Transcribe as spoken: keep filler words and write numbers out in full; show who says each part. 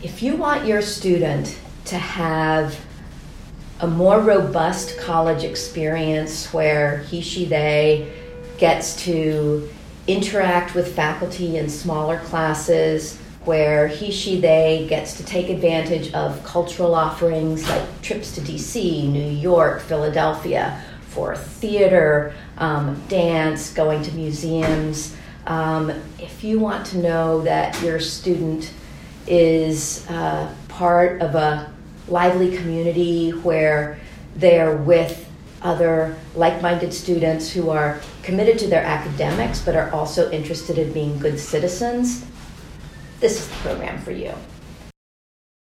Speaker 1: If you want your student to have a more robust college experience where he, she, they gets to interact with faculty in smaller classes, where he, she, they gets to take advantage of cultural offerings like trips to D C, New York, Philadelphia, for theater, um, dance, going to museums. Um, if you want to know that your student is uh, part of a lively community where they're with other like-minded students who are committed to their academics but are also interested in being good citizens, this is the program for you.